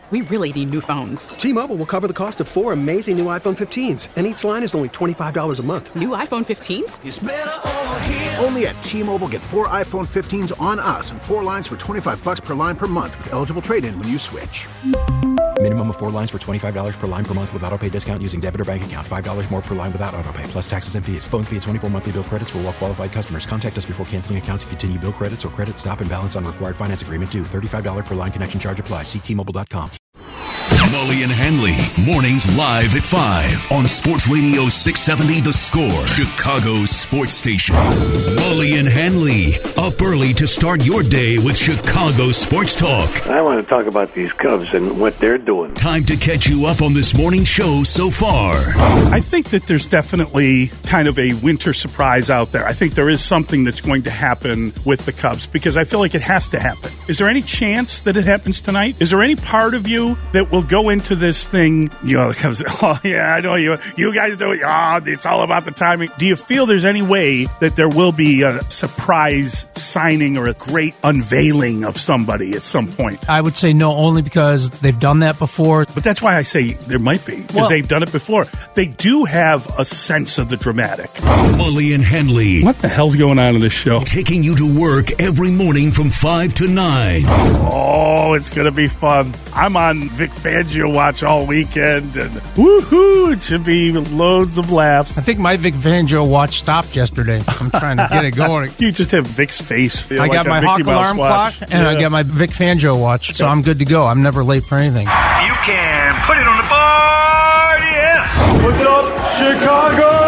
We really need new phones. T-Mobile will cover the cost of 4 amazing new iPhone 15s, and each line is only $25 a month. New iPhone 15s? It's better over here. Only at T-Mobile, get 4 iPhone 15s on us and 4 lines for $25 per line per month with eligible trade-in when you switch. Minimum of 4 lines for $25 per line per month with autopay discount using debit or bank account. $5 more per line without autopay, plus taxes and fees. Phone fee at 24 monthly bill credits for well-qualified customers. Contact us before canceling account to continue bill credits or credit stop and balance on required finance agreement due. $35 per line connection charge applies. See T-Mobile.com. Mully and Hanley, mornings live at 5 on Sports Radio 670 The Score, Chicago's sports station. Mully and Hanley, up early to start your day with Chicago Sports Talk. I want to talk about these Cubs and what they're doing. Time to catch you up on this morning's show so far. I think that there's definitely kind of a winter surprise out there. I think there is something that's going to happen with the Cubs because I feel like it has to happen. Is there any chance that it happens tonight? Is there any part of you that will go into this thing, the Cubs, oh yeah, I know you guys do it, oh, it's all about the timing. Do you feel there's any way that there will be a surprise signing or a great unveiling of somebody at some point? I would say no, only because they've done that before. But that's why I say there might be, because they've done it before. They do have a sense of the dramatic. Mully and Hanley. What the hell's going on in this show? Taking you to work every morning from 5 to 9. Oh, it's going to be fun. I'm on Vic Fangio watch all weekend, and woohoo, it should be loads of laughs. I think my Vic Fangio watch stopped yesterday. I'm trying to get it going. You just have Vic's face. I got my Hawk alarm clock, and I got my Vic Fangio watch, so I'm good to go. I'm never late for anything. You can put it on the board, yeah. What's up, Chicago?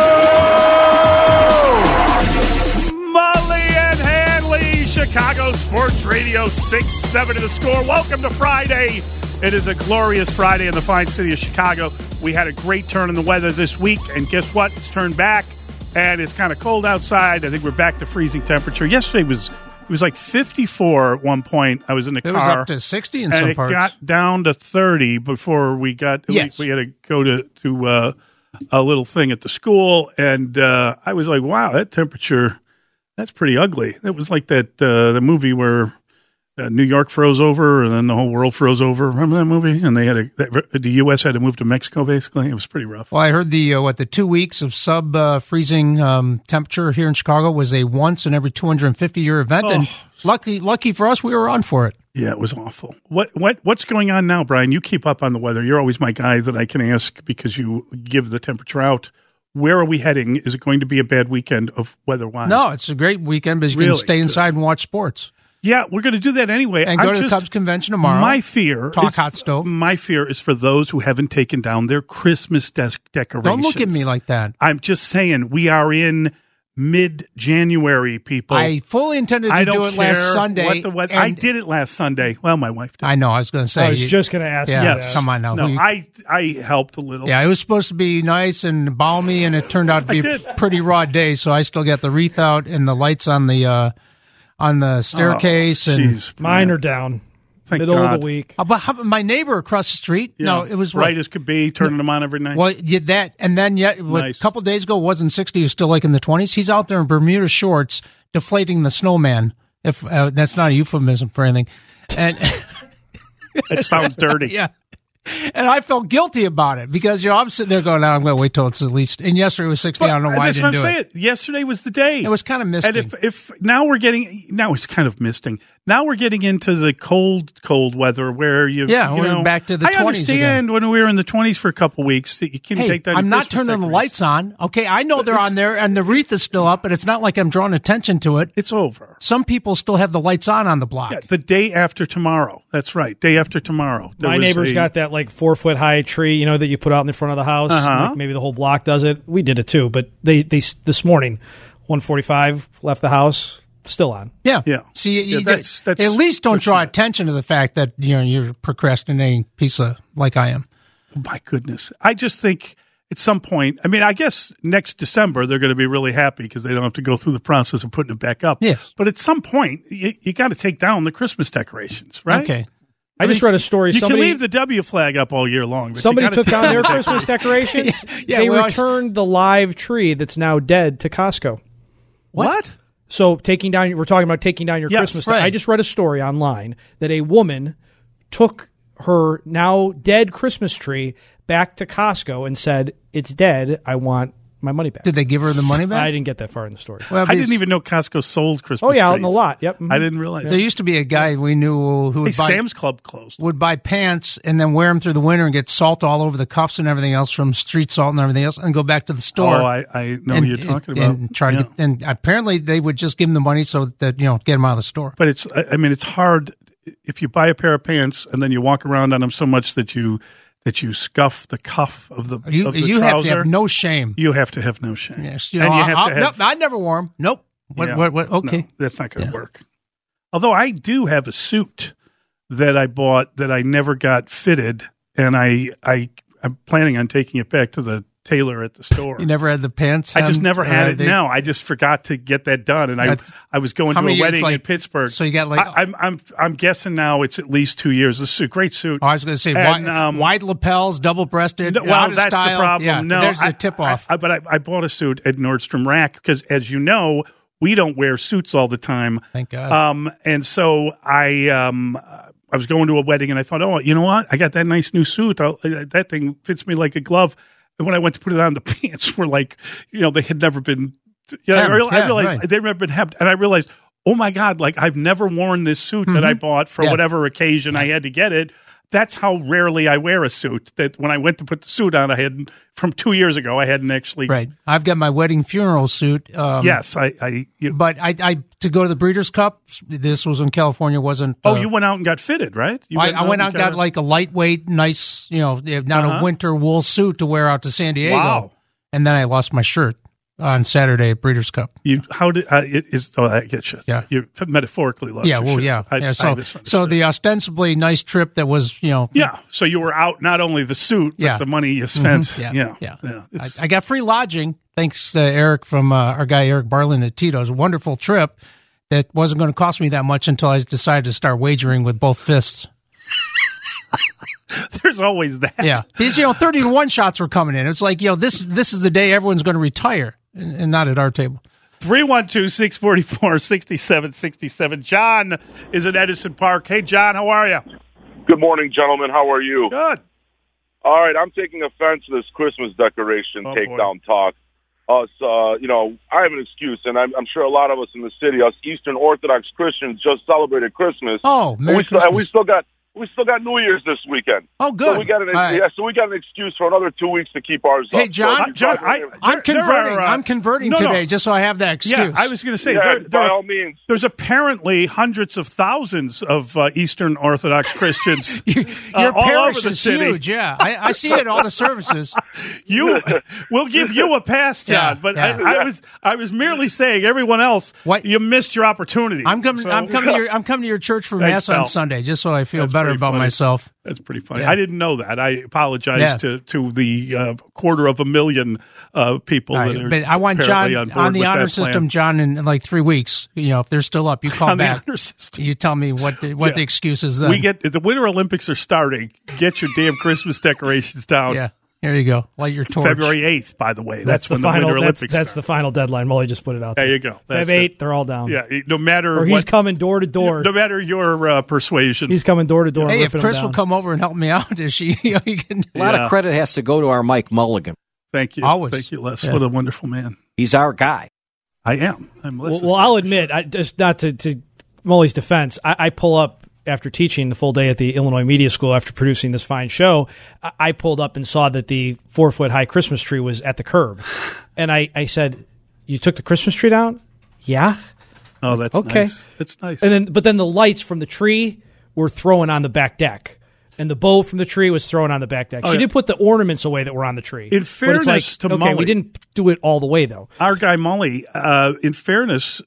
Mully and Hanley, Chicago Sports Radio 670 The Score. Welcome to Friday. It is a glorious Friday in the fine city of Chicago. We had a great turn in the weather this week, and guess what? It's turned back, and it's kind of cold outside. I think we're back to freezing temperature. Yesterday it was like 54 at one point. I was in the car. It was up to 60 in some parts. And it got down to 30 before we got. Yes. We had to go to a little thing at the school, and I was like, wow, that temperature, that's pretty ugly. It was like that the movie where New York froze over, and then the whole world froze over. Remember that movie? And they had the U.S. had to move to Mexico. Basically, it was pretty rough. Well, I heard the 2 weeks of freezing temperature here in Chicago was a once in every 250-year event, and lucky for us, we were on for it. Yeah, it was awful. What's going on now, Brian? You keep up on the weather. You're always my guy that I can ask because you give the temperature out. Where are we heading? Is it going to be a bad weekend of weather-wise? No, it's a great weekend because you can stay inside and watch sports. Yeah, we're going to do that anyway. And go to the Cubs convention tomorrow. My fear hot stove. My fear is for those who haven't taken down their Christmas decorations. Don't look at me like that. I'm just saying we are in mid-January, people. I fully intended to do it last Sunday. I did it last Sunday. Well, my wife did. I know. I was going to say. I was just going to ask you yes. that. Come on now. No, I helped a little. Yeah, it was supposed to be nice and balmy, and it turned out to be a pretty raw day, so I still got the wreath out and the lights on the staircase. And mine are down. Middle of the week. But my neighbor across the street, no, it was bright as could be, turning them on every night. Well, that, and then a couple days ago, it wasn't 60, it was still like in the 20s. He's out there in Bermuda shorts deflating the snowman. If that's not a euphemism for anything. And it sounds dirty. Yeah. And I felt guilty about it because, I'm sitting there going, I'm going to wait till it's at least. And yesterday was 60. I don't know why I didn't do it. Yesterday was the day. It was kind of misting. And if now it's kind of misting. Now we're getting into the cold weather where we're back to the 20s. I understand when we were in the 20s for a couple weeks that you can take that. I'm not turning the lights on. Okay, I know they're on there and the wreath is still up, but it's not like I'm drawing attention to it. It's over. Some people still have the lights on the block. Yeah, the day after tomorrow. That's right. Day after tomorrow. My neighbor's got that 4-foot-high tree, that you put out in the front of the house. Like maybe the whole block does it. We did it too, but they this morning, 1:45 left the house. Still on. Yeah. See, that's at least don't draw attention to the fact that you're procrastinating piece of like I am. Oh, my goodness. I just think at some point, I guess next December they're going to be really happy because they don't have to go through the process of putting it back up. Yes. But at some point, you got to take down the Christmas decorations, right? Okay. I just read a story. You can leave the W flag up all year long. But somebody took down their Christmas decorations. They returned the live tree that's now dead to Costco. What? So we're talking about taking down your Christmas. Right. I just read a story online that a woman took her now dead Christmas tree back to Costco and said, "It's dead. I want my money back." Did they give her the money back? I didn't get that far in the story. Well, I didn't even know Costco sold Christmas trees. Out in the lot. Yep. I didn't realize. There used to be a guy we knew who would buy Sam's Club closed. Would buy pants and then wear them through the winter and get salt all over the cuffs and everything else from street salt and everything else, and go back to the store. Oh, I know who you're talking about. And try to get, and apparently they would just give him the money so that get them out of the store. But it's hard if you buy a pair of pants and then you walk around on them so much that you scuff the cuff of the you trouser. Have to have no shame. You have to have no shame. Yes, I never wore them. Nope. What? Okay, no, that's not going to work. Although I do have a suit that I bought that I never got fitted, and I'm planning on taking it back to the tailor at the store. You never had the pants? I just never had it. No, I just forgot to get that done, and I was going to a wedding in Pittsburgh. So you got I'm guessing now it's at least 2 years. This is a great suit. Oh, I was going to say wide lapels, double breasted. Well, that's the problem. Yeah, no, there's a tip off. But I bought a suit at Nordstrom Rack because, as you know, we don't wear suits all the time. Thank God. And so I was going to a wedding, and I thought, oh, you know what? I got that nice new suit. That thing fits me like a glove. And when I went to put it on, the pants were like, they had never been. I realized they'd never been hemmed, and I realized, oh my God, like I've never worn this suit that I bought for whatever occasion I had to get it. That's how rarely I wear a suit. That when I went to put the suit on, I had from 2 years ago. I hadn't actually. Right. I've got my wedding funeral suit. Yes, but I to go to the Breeders' Cup. This was in California. Wasn't. You went out and got fitted, right? I went out and got like a lightweight, nice, not a winter wool suit to wear out to San Diego. Wow. And then I lost my shirt on Saturday at Breeders' Cup. I get you. Yeah. You metaphorically lost your shirt. So the ostensibly nice trip that was, Yeah. So you were out not only the suit, but the money you spent. Mm-hmm. Yeah. I got free lodging thanks to Eric from our guy Eric Barlin at Tito's. A wonderful trip that wasn't going to cost me that much until I decided to start wagering with both fists. There's always that. Yeah. These 30-1 shots were coming in. It's like, this is the day everyone's going to retire. And not at our table. 312-644-6767. John is in Edison Park. Hey, John, how are you? Good morning, gentlemen. How are you? Good. All right, I'm taking offense to this Christmas decoration takedown talk. I have an excuse, and I'm sure a lot of us in the city, us Eastern Orthodox Christians, just celebrated Christmas. Oh, Merry Christmas. And we still got New Year's this weekend. Oh, good. So we got an excuse for another 2 weeks to keep ours up. Hey, John, I'm converting. I'm converting today just so I have that excuse. Yeah, I was going to say, by all means. There's apparently hundreds of thousands of Eastern Orthodox Christians your all parish over the is city. Huge, yeah. I see it at all the services. We'll give you a pass, John. But I was merely saying, everyone else, you missed your opportunity. I'm coming to your church for Mass on Sunday, just so I feel better about myself. That's pretty funny. Yeah. I didn't know that. I apologize to the 250,000 people that are. But I want John on the honor system, John, in like 3 weeks. If they're still up, you call on back. The honor system. You tell me what the excuse is. Then the Winter Olympics are starting. Get your damn Christmas decorations down. Yeah. Here you go. Light your torch. February 8th, by the way. That's when the Winter Olympics start. That's the final deadline. Molly just put it out there. There you go. Feb 8th, they're all down. Yeah, no matter or he's coming door to door. No matter your persuasion. He's coming door to door. Hey, if Chris will come over and help me out, is she? A lot of credit has to go to our Mike Mulligan. Thank you. Always. Thank you, Les. Yeah. What a wonderful man. He's our guy. I am. I'm Les. Well, I'll admit, just not to Molly's defense, I pull up. After teaching the full day at the Illinois Media School after producing this fine show, I pulled up and saw that the 4-foot-high Christmas tree was at the curb. And I said, "You took the Christmas tree down?" "Yeah." "Oh, that's okay. Nice. That's nice." But then the lights from the tree were thrown on the back deck. And the bow from the tree was thrown on the back deck. She did put the ornaments away that were on the tree. In fairness to Molly, we didn't do it all the way, though. Our guy, Molly, in fairness,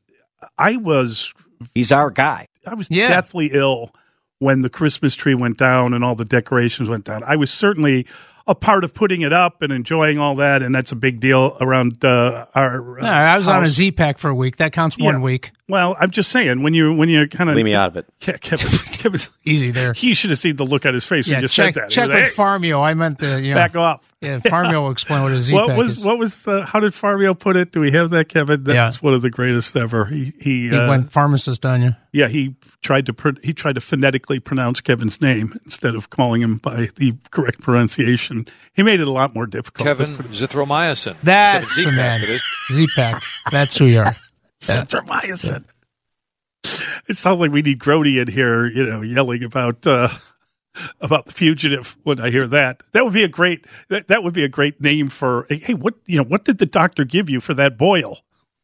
He's our guy. I was deathly ill when the Christmas tree went down and all the decorations went down. I was certainly a part of putting it up and enjoying all that, and that's a big deal around our I was house. on a Z-Pack for a week. That counts 1 week. Well, I'm just saying when you're kind of leave me out of it. Kevin, easy there. He should have seen the look on his face when you just said that. Check with Farmio. I meant the back off. Yeah, Farmio will explain what a Z-Pack is. What was how did Farmio put it? Do we have that, Kevin? That's one of the greatest ever. He went pharmacist on you. Yeah, he tried to phonetically pronounce Kevin's name instead of calling him by the correct pronunciation. He made it a lot more difficult. Kevin Zithromycin. That's the man. Z-Pack. That's who you are. Zithromycin. It sounds like we need Grody in here, yelling about the fugitive. When I hear that, that would be a great name for. Hey, what did the doctor give you for that boil?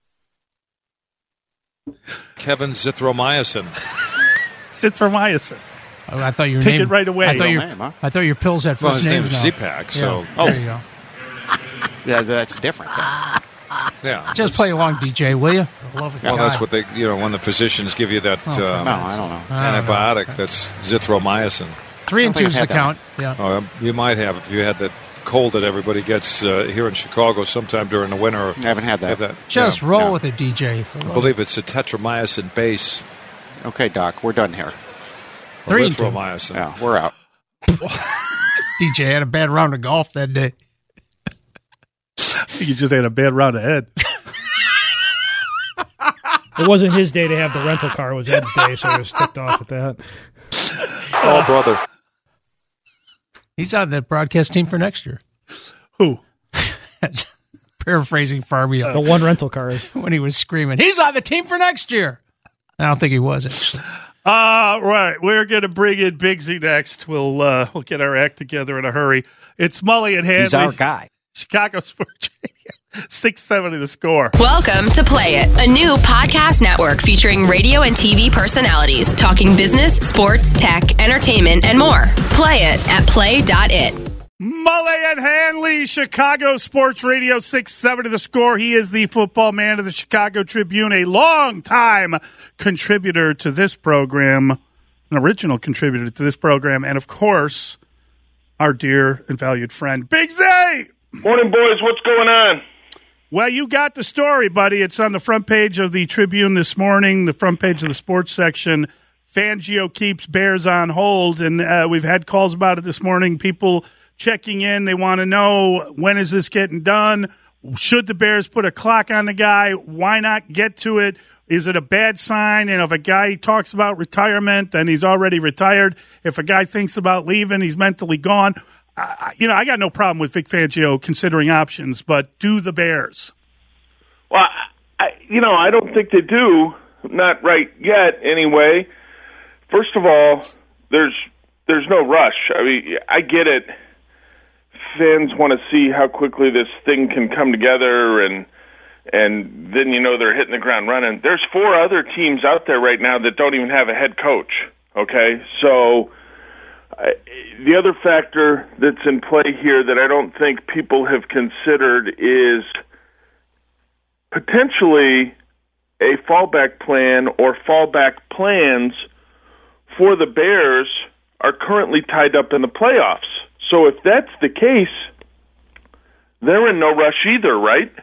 Kevin Zithromycin. Zithromycin. Oh, I thought your take name, it right away. I thought your pills had first names. His name names is Z-Pack. So there you go. Yeah, that's different. Yeah, just play along, DJ, will you? Love it. Well, that's what they, when the physicians give you that I don't know. antibiotic, that's Zithromycin. 3 and 2's the count. Yeah. Oh, you might have if you had that cold that everybody gets here in Chicago sometime during the winter. I haven't had that. Just roll with it, DJ. I believe it's a tetramycin base. Okay, Doc, we're done here. 3 and 2. Yeah, we're out. DJ had a bad round of golf that day. You just had a bad round ahead. It wasn't his day to have the rental car. It was Ed's day, so he was ticked off at that. Oh, brother. He's on the broadcast team for next year. Who? Paraphrasing Farbio. The one rental car is. When he was screaming, he's on the team for next year. I don't think he was, actually. Right. We're going to bring in Bigsy next. We'll get our act together in a hurry. It's Mully and Handley. He's our guy. Chicago Sports Radio, 670 The Score. Welcome to Play It, a new podcast network featuring radio and TV personalities talking business, sports, tech, entertainment, and more. Play it at play.it. Mully and Handley, Chicago Sports Radio, 670 The Score. He is the football man of the Chicago Tribune, a long-time contributor to this program, an original contributor to this program, and, of course, our dear and valued friend, Big Z! Morning, boys. What's going on? Well, you got the story, buddy. It's on the front page of the Tribune this morning, the front page of the sports section. Fangio keeps Bears on hold, and we've had calls about it this morning. People checking in. They want to know, when is this getting done? Should the Bears put a clock on the guy? Why not get to it? Is it a bad sign? And if a guy talks about retirement, then he's already retired. If a guy thinks about leaving, he's mentally gone. I got no problem with Vic Fangio considering options, but do the Bears? Well, I don't think they do. Not right yet, anyway. First of all, there's no rush. I mean, I get it. Fans want to see how quickly this thing can come together, and then they're hitting the ground running. There's 4 other teams out there right now that don't even have a head coach. Okay, so. The other factor that's in play here that I don't think people have considered is potentially a fallback plan or fallback plans for the Bears are currently tied up in the playoffs. So if that's the case, they're in no rush either, right?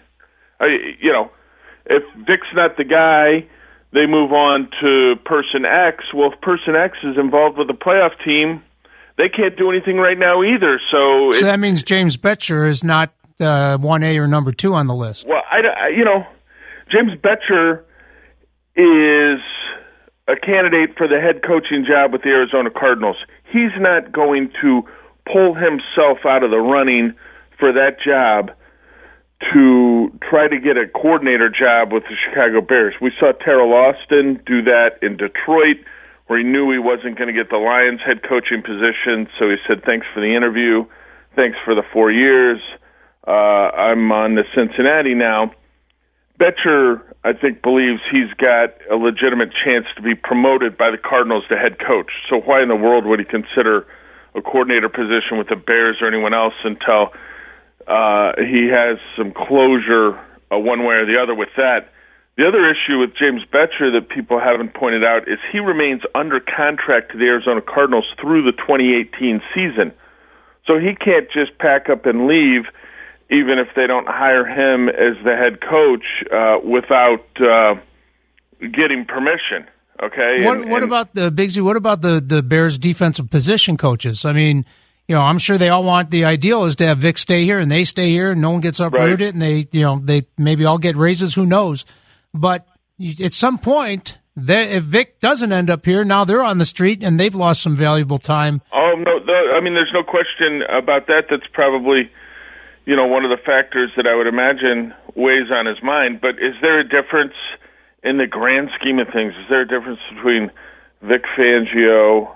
If Vic's not the guy, they move on to person X. Well, if person X is involved with the playoff team, they can't do anything right now either. So that means James Betcher is not 1A or number 2 on the list. Well, James Betcher is a candidate for the head coaching job with the Arizona Cardinals. He's not going to pull himself out of the running for that job to try to get a coordinator job with the Chicago Bears. We saw Terrell Austin do that in Detroit, where he knew he wasn't going to get the Lions head coaching position, so he said, thanks for the interview, thanks for the 4 years, I'm on to Cincinnati now. Betcher, I think, believes he's got a legitimate chance to be promoted by the Cardinals to head coach, so why in the world would he consider a coordinator position with the Bears or anyone else until he has some closure one way or the other with that? The other issue with James Betcher that people haven't pointed out is he remains under contract to the Arizona Cardinals through the 2018 season. So he can't just pack up and leave, even if they don't hire him as the head coach, without getting permission. Okay. What about the Bigsy? What about the Bears defensive position coaches? I mean, I'm sure they all want, the ideal is to have Vic stay here and they stay here and no one gets uprooted, right. And they maybe all get raises, who knows? But at some point, if Vic doesn't end up here, now they're on the street and they've lost some valuable time. Oh, no, I mean, there's no question about that. That's probably, one of the factors that I would imagine weighs on his mind. But is there a difference in the grand scheme of things? Is there a difference between Vic Fangio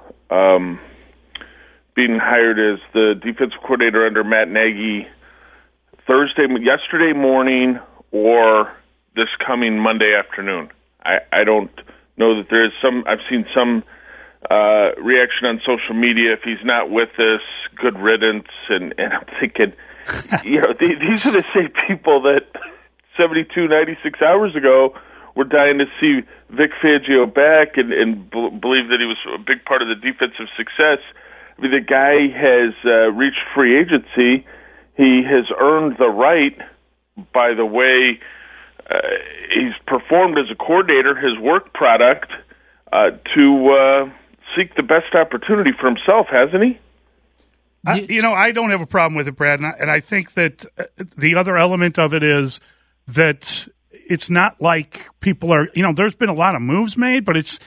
being hired as the defensive coordinator under Matt Nagy yesterday morning or this coming Monday afternoon? I don't know that there is some. I've seen some reaction on social media. If he's not with us, good riddance. And I'm thinking, these are the same people that 72, 96 hours ago were dying to see Vic Fangio back and believe that he was a big part of the defensive success. I mean, the guy has reached free agency. He has earned the right by the way he's performed as a coordinator, his work product, to seek the best opportunity for himself, hasn't he? I don't have a problem with it, Brad, and I think that the other element of it is that it's not like people are, there's been a lot of moves made, but it's,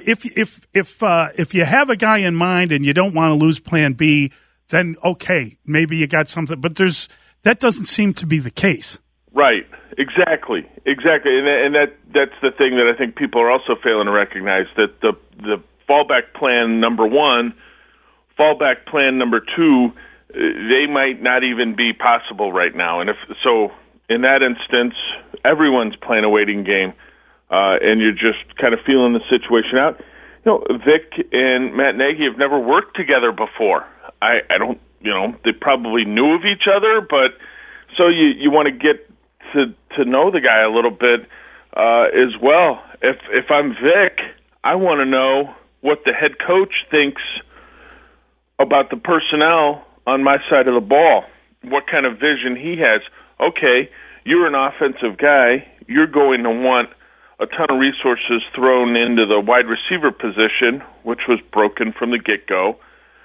if you have a guy in mind and you don't want to lose Plan B, then okay, maybe you got something, but that doesn't seem to be the case. Right. Exactly. And that's the thing that I think people are also failing to recognize, that the fallback plan number one, fallback plan number two, they might not even be possible right now. And in that instance, everyone's playing a waiting game, and you're just kind of feeling the situation out. Vic and Matt Nagy have never worked together before. I don't, they probably knew of each other, but so you want to get to know the guy a little bit as well. If I'm Vic, I want to know what the head coach thinks about the personnel on my side of the ball, what kind of vision he has. Okay, you're an offensive guy. You're going to want a ton of resources thrown into the wide receiver position, which was broken from the get-go.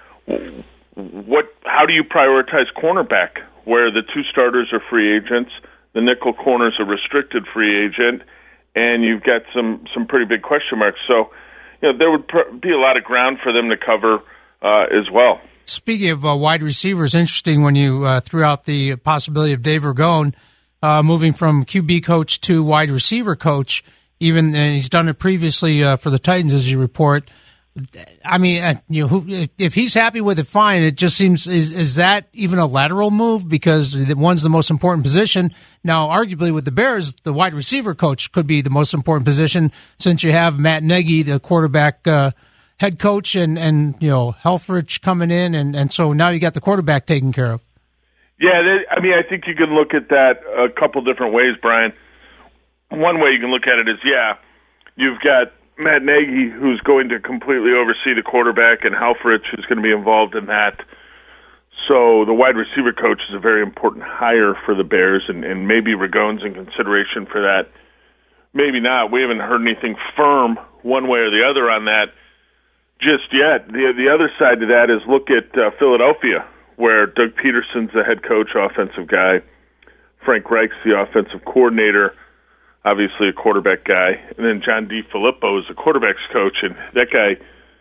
How do you prioritize cornerback, where the two starters are free agents, the nickel corner's a restricted free agent, and you've got some pretty big question marks. So, there would be a lot of ground for them to cover as well. Speaking of wide receivers, interesting when you threw out the possibility of Dave Ragone moving from QB coach to wide receiver coach. And he's done it previously for the Titans, as you report. I mean, if he's happy with it, fine. It just seems, is that even a lateral move? Because one's the most important position. Now, arguably with the Bears, the wide receiver coach could be the most important position, since you have Matt Nagy, the quarterback head coach, and Helfrich coming in, and so now you got the quarterback taken care of. Yeah, I think you can look at that a couple different ways, Brian. One way you can look at it is, you've got Matt Nagy, who's going to completely oversee the quarterback, and Helfrich, who's going to be involved in that. So the wide receiver coach is a very important hire for the Bears, and maybe Ragone's in consideration for that. Maybe not. We haven't heard anything firm one way or the other on that just yet. The other side to that is look at Philadelphia, where Doug Peterson's the head coach, offensive guy. Frank Reich's the offensive coordinator, obviously a quarterback guy. And then John DeFilippo is the quarterback's coach, and that guy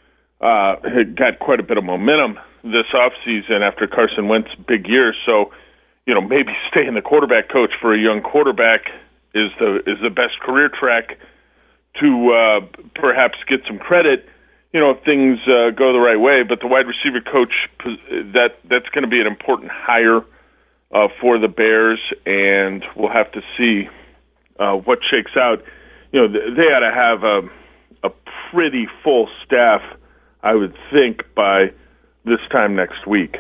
had got quite a bit of momentum this offseason after Carson Wentz's big year. So, maybe staying the quarterback coach for a young quarterback is the best career track to perhaps get some credit, if things go the right way. But the wide receiver coach, that's going to be an important hire for the Bears, and we'll have to see what shakes out. They ought to have a pretty full staff, I would think, by this time next week.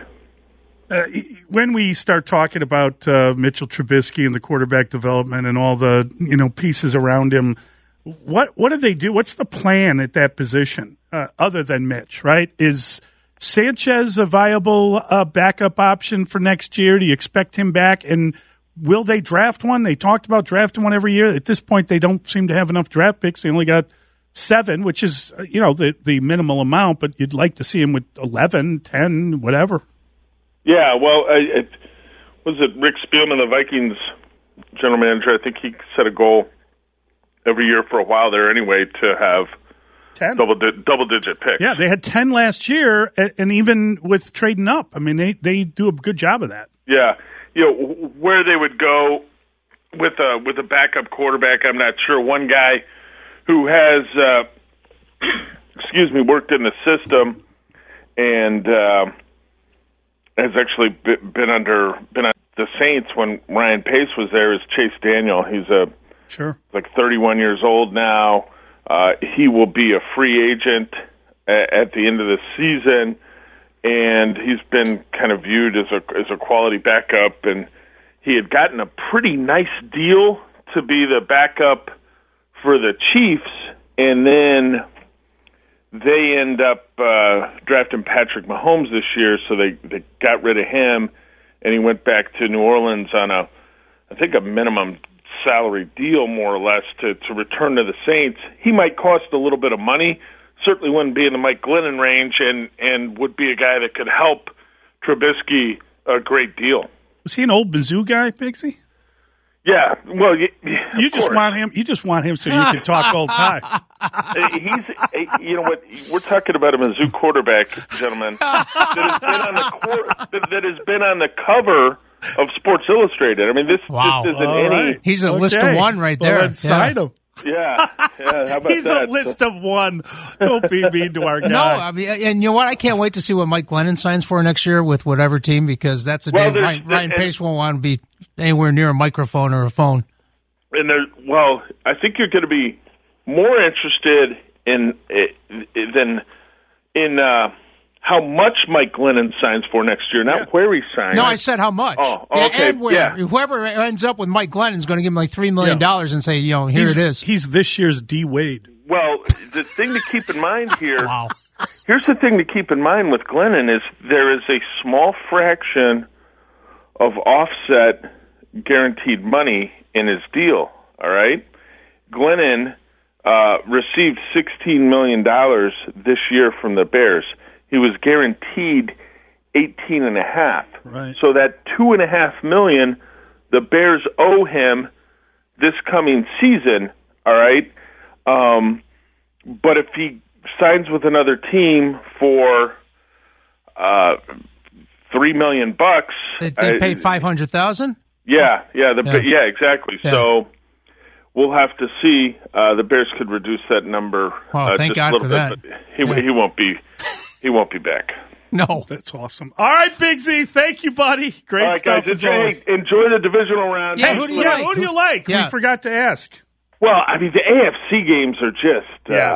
When we start talking about Mitchell Trubisky and the quarterback development and all the pieces around him, what do they do? What's the plan at that position other than Mitch? Right? Is Sanchez a viable backup option for next year? Do you expect him back? And will they draft one? They talked about drafting one every year. At this point, they don't seem to have enough draft picks. They only got 7, which is, the minimal amount, but you'd like to see him with 11, 10, whatever. Yeah, well, was it Rick Spielman, the Vikings general manager? I think he set a goal every year for a while there anyway to have 10 double-digit picks. Yeah, they had 10 last year, and even with trading up, I mean, they do a good job of that. Yeah, where they would go with a backup quarterback, I'm not sure. One guy who has, worked in the system and has actually been on the Saints when Ryan Pace was there is Chase Daniel. He's like 31 years old now. He will be a free agent at the end of the season, and he's been kind of viewed as a quality backup. And he had gotten a pretty nice deal to be the backup for the Chiefs, and then they end up drafting Patrick Mahomes this year, so they got rid of him, and he went back to New Orleans on I think a minimum salary deal, more or less, to return to the Saints. He might cost a little bit of money, certainly wouldn't be in the Mike Glennon range, and would be a guy that could help Trubisky a great deal. Was he an old Mizzou guy, Pixie? Yeah, well, you just want him. You just want him so you can talk old times. You know what? We're talking about a Mizzou quarterback, gentlemen, that has been on the cover of Sports Illustrated. I mean, this just isn't any. Right. He's a list of one right there. Well, sign him. Yeah. How about He's that? a list of one. Don't be mean to our guy. No, I mean, and you know what? I can't wait to see what Mike Glennon signs for next year with whatever team, because that's a day Ryan Pace won't want to be anywhere near a microphone or a phone. And I think you're going to be more interested in how much Mike Glennon signs for next year, not where he signs. No, I said how much. Oh, okay. And where. Yeah. Whoever ends up with Mike Glennon is going to give him like $3 million and say, here it is. He's this year's D. Wade. Well, the thing to keep in mind here, here's the thing to keep in mind with Glennon is there is a small fraction of offset guaranteed money in his deal, all right? Glennon received $16 million this year from the Bears. He was guaranteed $18.5. Right. So that $2.5 million the Bears owe him this coming season. All right. But if he signs with another team for $3 million, they pay $500,000. Yeah, exactly. Yeah. So we'll have to see. The Bears could reduce that number. Thank God a little for bit, that. But he won't be. He won't be back. No. That's awesome. All right, Big Z. Thank you, buddy. Great all right, stuff. Guys, enjoy the divisional round. Yeah, who do you like? Yeah. We forgot to ask. Well, I mean, the AFC games are just,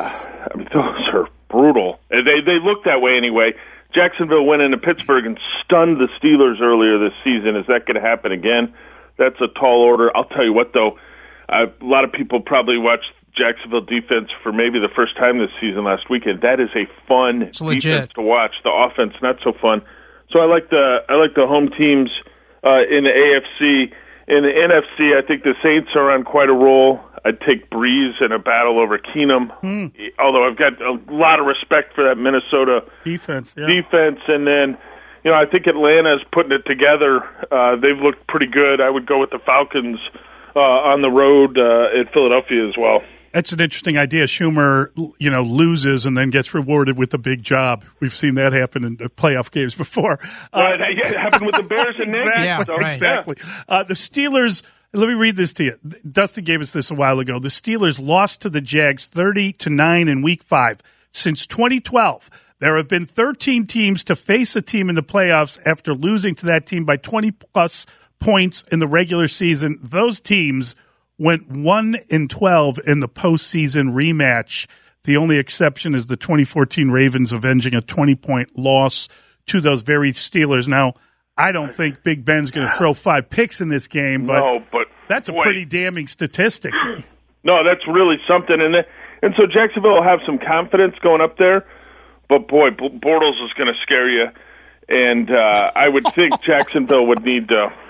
those are brutal. They look that way anyway. Jacksonville went into Pittsburgh and stunned the Steelers earlier this season. Is that going to happen again? That's a tall order. I'll tell you what, though. A lot of people probably watched Jacksonville defense for maybe the first time this season last weekend. That is a fun defense to watch. The offense not so fun. So I like the home teams in the AFC. In the NFC, I think the Saints are on quite a roll. I'd take Breeze in a battle over Keenum. Although I've got a lot of respect for that Minnesota defense. And then, I think Atlanta's putting it together. They've looked pretty good. I would go with the Falcons on the road at Philadelphia as well. That's an interesting idea. Schumer, loses and then gets rewarded with a big job. We've seen that happen in playoff games before. It happened with the Bears and Exactly. The Steelers, let me read this to you. Dustin gave us this a while ago. The Steelers lost to the Jags 30-9 in Week 5. Since 2012, there have been 13 teams to face a team in the playoffs after losing to that team by 20-plus points in the regular season. Those teams went 1-12 in the postseason rematch. The only exception is the 2014 Ravens avenging a 20-point loss to those very Steelers. Now, I don't think Big Ben's going to throw 5 picks in this game, but that's a pretty damning statistic. No, that's really something. And so Jacksonville will have some confidence going up there, but boy, Bortles is going to scare you. And I would think Jacksonville would need to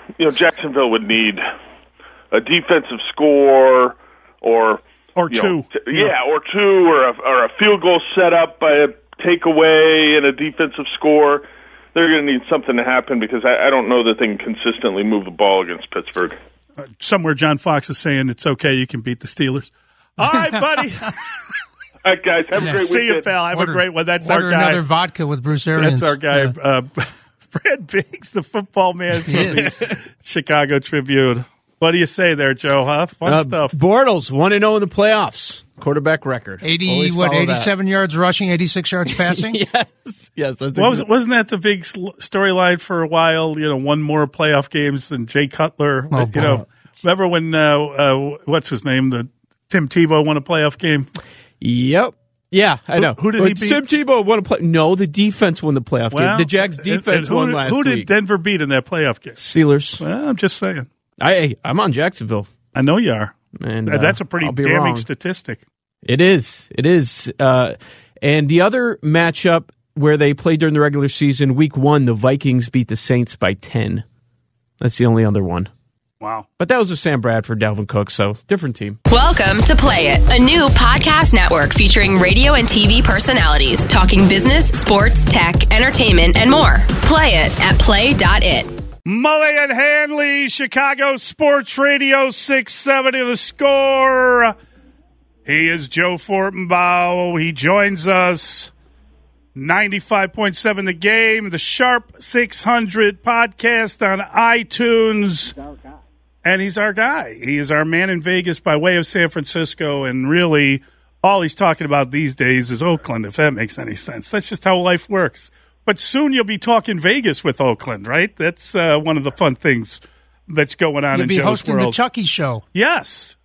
Jacksonville would need a defensive score or two. Or two, or a field goal set up by a takeaway and a defensive score. They're going to need something to happen because I don't know that they can consistently move the ball against Pittsburgh. Somewhere John Fox is saying it's okay, you can beat the Steelers. All right, buddy. All right, guys. Have a great weekend. See you, pal. Have a great one. That's our guy. Order another vodka with Bruce Arians. That's our guy. Yeah. Brad Biggs, the football man from the Chicago Tribune. What do you say there, Joe? Huh? Fun stuff. Bortles 1-0 in the playoffs. Quarterback record. 87 yards rushing, 86 yards passing? Yes. Wasn't that the big storyline for a while? One more playoff games than Jay Cutler. Remember when, what's his name? Tim Tebow won a playoff game? Yep. Yeah, I know. Who did he beat? Tim Tebow won a play. No, the defense won the playoff game. The Jags defense won last week. Who did Denver beat in that playoff game? Steelers. Well, I'm just saying. I'm on Jacksonville. I know you are. And that's a pretty damning statistic. It is. And the other matchup where they played during the regular season, week 1, the Vikings beat the Saints by 10. That's the only other one. Wow. But that was with Sam Bradford, Dalvin Cook, so different team. Welcome to Play It, a new podcast network featuring radio and TV personalities talking business, sports, tech, entertainment, and more. Play it at play.it. Mully and Hanley, Chicago Sports Radio 670 The Score. He is Joe Fortenbaugh. He joins us 95.7 The Game, the Sharp 600 podcast on iTunes. And he's our guy. He is our man in Vegas by way of San Francisco. And really, all he's talking about these days is Oakland, if that makes any sense. That's just how life works. But soon you'll be talking Vegas with Oakland, right? That's one of the fun things that's going on in Joe's world. You'll be hosting the Chucky Show. Yes.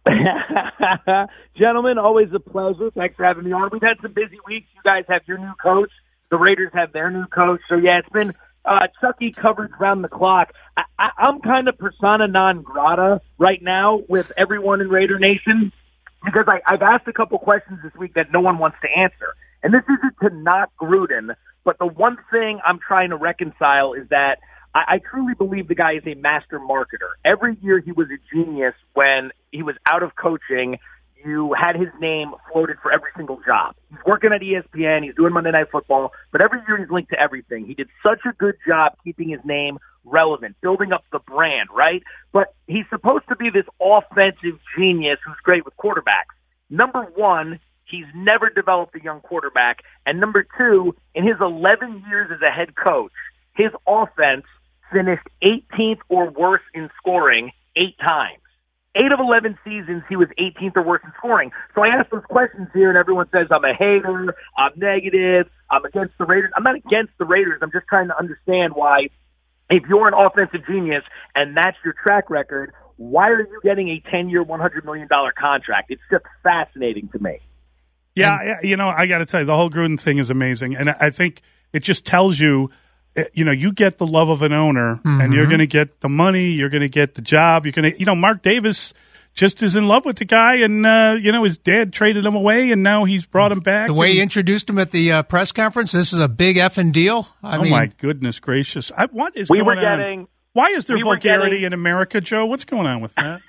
Gentlemen, always a pleasure. Thanks for having me on. We've had some busy weeks. You guys have your new coach. The Raiders have their new coach. So, yeah, it's been Chucky coverage around the clock. I'm kind of persona non grata right now with everyone in Raider Nation because I've asked a couple questions this week that no one wants to answer. And this isn't to knock Gruden, but the one thing I'm trying to reconcile is that I truly believe the guy is a master marketer. Every year he was a genius when he was out of coaching. You had his name floated for every single job. He's working at ESPN. He's doing Monday Night Football. But every year he's linked to everything. He did such a good job keeping his name relevant, building up the brand, right? But he's supposed to be this offensive genius who's great with quarterbacks. Number one, he's never developed a young quarterback. And number two, in his 11 years as a head coach, his offense finished 18th or worse in scoring 8 times. 8 of 11 seasons, he was 18th or worse in scoring. So I ask those questions here, and everyone says, I'm a hater, I'm negative, I'm against the Raiders. I'm not against the Raiders. I'm just trying to understand why, if you're an offensive genius and that's your track record, why are you getting a 10-year, $100 million contract? It's just fascinating to me. Yeah, I got to tell you, the whole Gruden thing is amazing. And I think it just tells you, you get the love of an owner, and you're going to get the money, you're going to get the job, you're going to, Mark Davis just is in love with the guy, and, his dad traded him away, and now he's brought him back. The way he introduced him at the press conference, this is a big effing deal. I mean, my goodness gracious. What is going on? Why is there vulgarity in America, Joe? What's going on with that?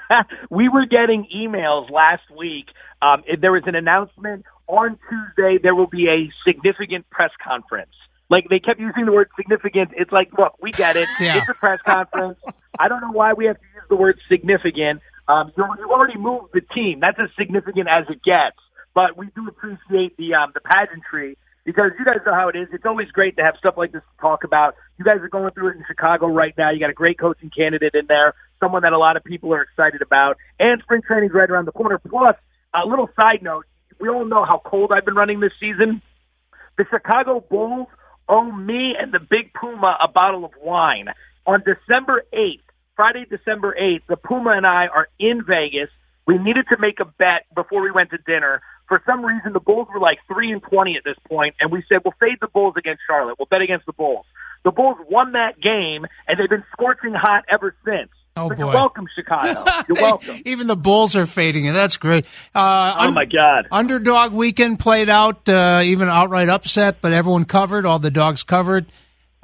We were getting emails last week. There was an announcement on Tuesday. There will be a significant press conference. Like, they kept using the word significant. It's like, look, we get it. Yeah. It's a press conference. I don't know why we have to use the word significant. You already moved the team. That's as significant as it gets. But we do appreciate the pageantry because you guys know how it is. It's always great to have stuff like this to talk about. You guys are going through it in Chicago right now. You got a great coaching candidate in there, someone that a lot of people are excited about. And spring training's right around the corner. Plus, a little side note, we all know how cold I've been running this season. The Chicago Bulls owe me and the Big Puma a bottle of wine. On December 8th, Friday, December 8th, the Puma and I are in Vegas. We needed to make a bet before we went to dinner. For some reason, the Bulls were like 3-20 at this point, and we said, we'll fade the Bulls against Charlotte. We'll bet against the Bulls. The Bulls won that game, and they've been scorching hot ever since. Oh, boy. You're welcome, Chicago. You're welcome. Even the Bulls are fading, and that's great. Oh, my God. Underdog weekend played out, even outright upset, but everyone covered. All the dogs covered.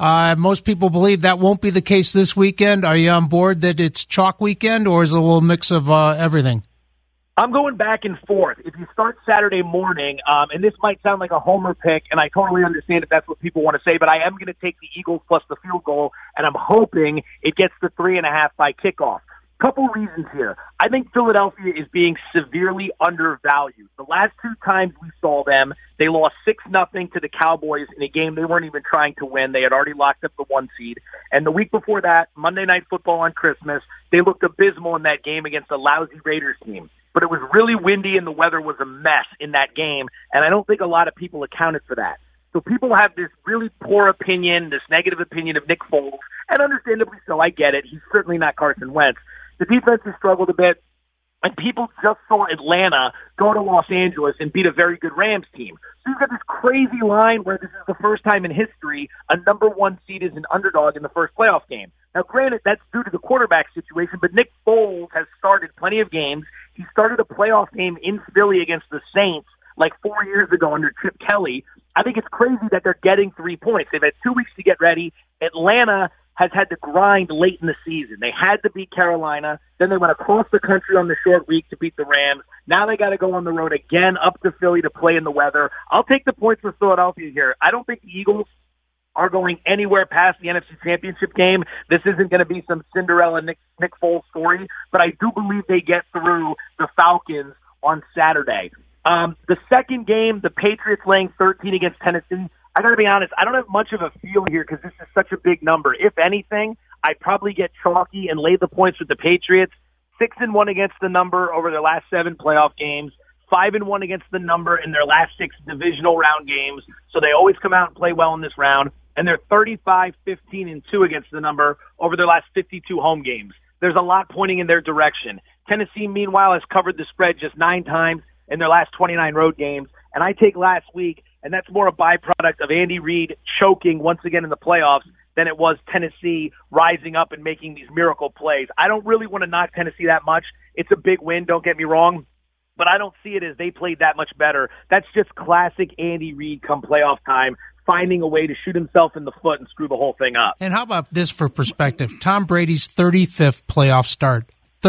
Most people believe that won't be the case this weekend. Are you on board that it's chalk weekend, or is it a little mix of everything? I'm going back and forth. If you start Saturday morning, and this might sound like a homer pick, and I totally understand if that's what people want to say, but I am going to take the Eagles plus the field goal, and I'm hoping it gets to 3.5 by kickoff. Couple reasons here. I think Philadelphia is being severely undervalued. The last 2 times we saw them, they lost 6-0 to the Cowboys in a game they weren't even trying to win. They had already locked up the 1 seed. And the week before that, Monday Night Football on Christmas, they looked abysmal in that game against a lousy Raiders team. But it was really windy and the weather was a mess in that game, and I don't think a lot of people accounted for that. So people have this really poor opinion, this negative opinion of Nick Foles, and understandably so, I get it. He's certainly not Carson Wentz. The defense has struggled a bit, and people just saw Atlanta go to Los Angeles and beat a very good Rams team. So you've got this crazy line where this is the first time in history a number 1 seed is an underdog in the first playoff game. Now, granted, that's due to the quarterback situation, but Nick Foles has started plenty of games. He started a playoff game in Philly against the Saints like 4 years ago under Chip Kelly. I think it's crazy that they're getting 3 points. They've had 2 weeks to get ready. Atlanta has had to grind late in the season. They had to beat Carolina. Then they went across the country on the short week to beat the Rams. Now they got to go on the road again up to Philly to play in the weather. I'll take the points for Philadelphia here. I don't think the Eagles are going anywhere past the NFC Championship game. This isn't going to be some Cinderella Nick Foles story, but I do believe they get through the Falcons on Saturday. The second game, the Patriots laying 13 against Tennessee. I got to be honest, I don't have much of a feel here because this is such a big number. If anything, I'd probably get chalky and lay the points with the Patriots. 6-1 against the number over their last 7 playoff games. 5-1 against the number in their last 6 divisional round games. So they always come out and play well in this round. And they're 35-15-2 against the number over their last 52 home games. There's a lot pointing in their direction. Tennessee, meanwhile, has covered the spread just 9 times in their last 29 road games. And I take last week, and that's more a byproduct of Andy Reid choking once again in the playoffs than it was Tennessee rising up and making these miracle plays. I don't really want to knock Tennessee that much. It's a big win, don't get me wrong, but I don't see it as they played that much better. That's just classic Andy Reid come playoff time, finding a way to shoot himself in the foot and screw the whole thing up. And how about this for perspective? Tom Brady's 35th playoff start.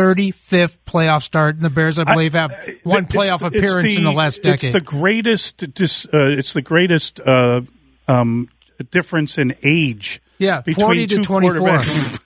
35th playoff start, and the Bears, I believe, have one playoff appearance in the last decade. It's the greatest difference in age. Yeah, between 40 to 24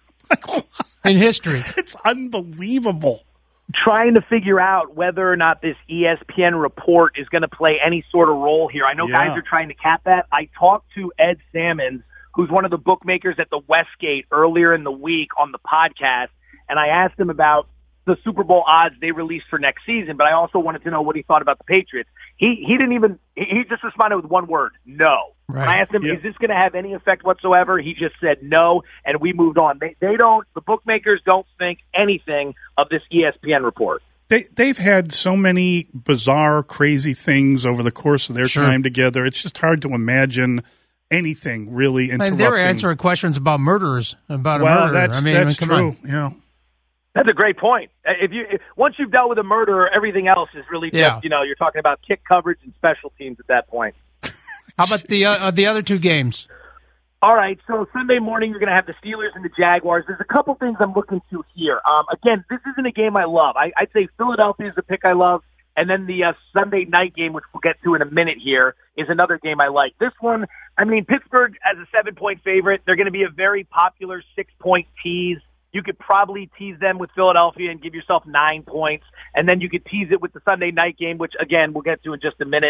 in history. It's unbelievable. Trying to figure out whether or not this ESPN report is going to play any sort of role here. I know guys are trying to cap that. I talked to Ed Salmons, who's one of the bookmakers at the Westgate, earlier in the week on the podcast, and I asked him about the Super Bowl odds they released for next season, but I also wanted to know what he thought about the Patriots. He just responded with one word, no. Right. When I asked him, is this going to have any effect whatsoever? He just said no, and we moved on. The bookmakers don't think anything of this ESPN report. They've had so many bizarre, crazy things over the course of their time together. It's just hard to imagine anything really interrupting. And they were answering questions about murderers, about a murderer. That's true. Yeah. That's a great point. Once you've dealt with a murderer, everything else is really just, you're talking about kick coverage and special teams at that point. How about the other 2 games? All right, so Sunday morning you're going to have the Steelers and the Jaguars. There's a couple things I'm looking to here. Again, this isn't a game I love. I'd say Philadelphia is a pick I love, and then the Sunday night game, which we'll get to in a minute here, is another game I like. This one, Pittsburgh as a 7-point favorite. They're going to be a very popular 6-point tease. You could probably tease them with Philadelphia and give yourself 9 points, and then you could tease it with the Sunday night game, which, again, we'll get to in just a minute.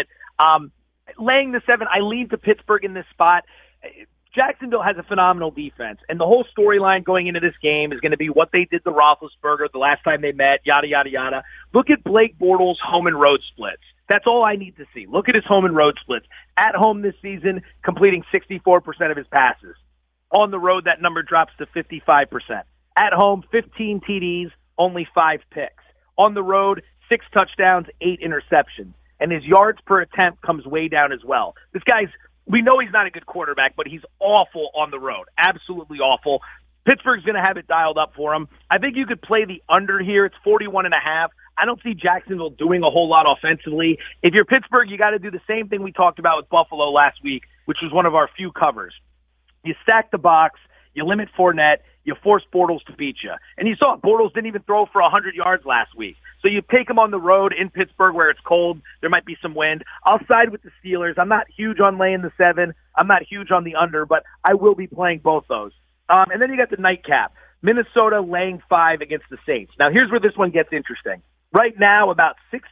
Laying the 7, I lean to Pittsburgh in this spot. Jacksonville has a phenomenal defense, and the whole storyline going into this game is going to be what they did to Roethlisberger the last time they met, yada, yada, yada. Look at Blake Bortles' home and road splits. That's all I need to see. Look at his home and road splits. At home this season, completing 64% of his passes. On the road, that number drops to 55%. At home, 15 TDs, only 5 picks. On the road, 6 touchdowns, 8 interceptions. And his yards per attempt comes way down as well. This guy's, we know he's not a good quarterback, but he's awful on the road. Absolutely awful. Pittsburgh's going to have it dialed up for him. I think you could play the under here. It's 41.5. I don't see Jacksonville doing a whole lot offensively. If you're Pittsburgh, you got to do the same thing we talked about with Buffalo last week, which was one of our few covers. You stack the box, you limit Fournette, you force Bortles to beat you. And you saw Bortles didn't even throw for 100 yards last week. So you take him on the road in Pittsburgh where it's cold. There might be some wind. I'll side with the Steelers. I'm not huge on laying the 7. I'm not huge on the under, but I will be playing both those. And then you got the nightcap. Minnesota laying 5 against the Saints. Now here's where this one gets interesting. Right now, about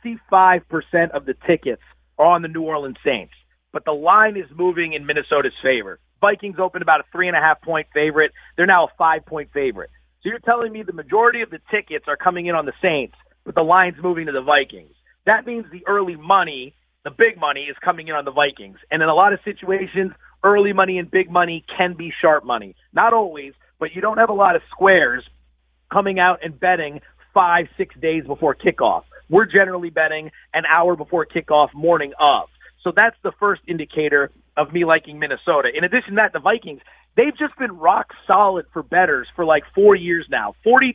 65% of the tickets are on the New Orleans Saints, but the line is moving in Minnesota's favor. Vikings opened about a 3.5-point favorite. They're now a 5-point favorite. So you're telling me the majority of the tickets are coming in on the Saints, but the line's moving to the Vikings. That means the early money, the big money, is coming in on the Vikings. And in a lot of situations, early money and big money can be sharp money. Not always, but you don't have a lot of squares coming out and betting 5-6 days before kickoff. We're generally betting an hour before kickoff, morning of. So that's the first indicator of me liking Minnesota. In addition to that, the Vikings, they've just been rock solid for bettors for like 4 years now.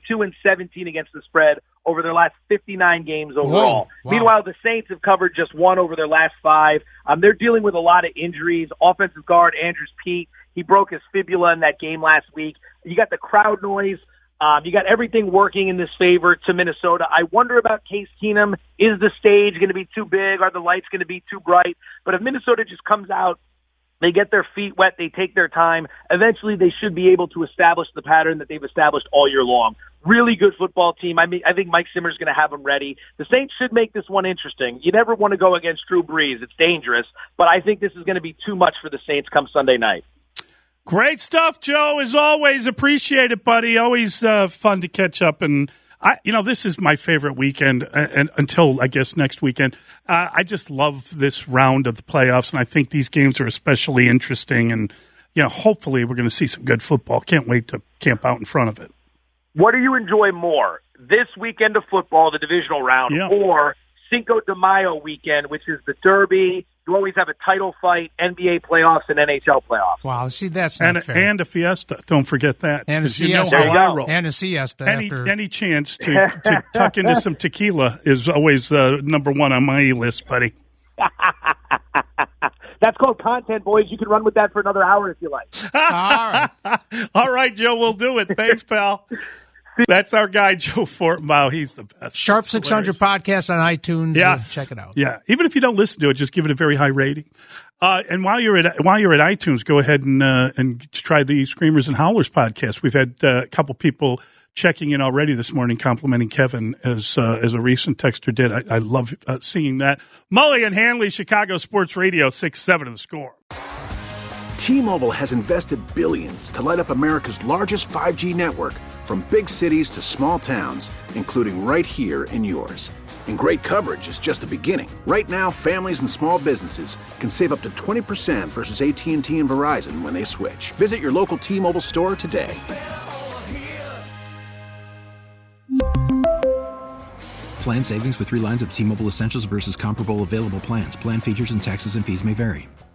42-17 against the spread over their last 59 games overall. Wow. Meanwhile, the Saints have covered just 1 over their last 5. They're dealing with a lot of injuries. Offensive guard Andrews Pete, he broke his fibula in that game last week. You got the crowd noise. You got everything working in this favor to Minnesota. I wonder about Case Keenum. Is the stage going to be too big? Are the lights going to be too bright? But if Minnesota just comes out, they get their feet wet, they take their time, eventually they should be able to establish the pattern that they've established all year long. Really good football team. I think Mike Zimmer's going to have them ready. The Saints should make this one interesting. You never want to go against Drew Brees. It's dangerous. But I think this is going to be too much for the Saints come Sunday night. Great stuff, Joe. As always, appreciate it, buddy. Always fun to catch up. And this is my favorite weekend, and until I guess next weekend. I just love this round of the playoffs, and I think these games are especially interesting. And hopefully, we're going to see some good football. Can't wait to camp out in front of it. What do you enjoy more, this weekend of football, the divisional round, or Cinco de Mayo weekend, which is the Derby? You always have a title fight, NBA playoffs, and NHL playoffs. Wow, see, that's not fair. And a fiesta. Don't forget that. And a siesta. I roll. And a siesta. Any chance to tuck into some tequila is always number one on my list, buddy. That's called content, boys. You can run with that for another hour if you like. All right, Joe, we'll do it. Thanks, pal. That's our guy, Joe Fortenbaugh. He's the best. Sharp 600 podcast on iTunes. Yeah, check it out. Yeah, even if you don't listen to it, just give it a very high rating. And while you're at iTunes, go ahead and try the Screamers and Howlers podcast. We've had a couple people checking in already this morning, complimenting Kevin as a recent texter did. I love seeing that. Mully and Hanley, Chicago Sports Radio, 6-7 of the Score. T-Mobile has invested billions to light up America's largest 5G network, from big cities to small towns, including right here in yours. And great coverage is just the beginning. Right now, families and small businesses can save up to 20% versus AT&T and Verizon when they switch. Visit your local T-Mobile store today. Plan savings with 3 lines of T-Mobile Essentials versus comparable available plans. Plan features and taxes and fees may vary.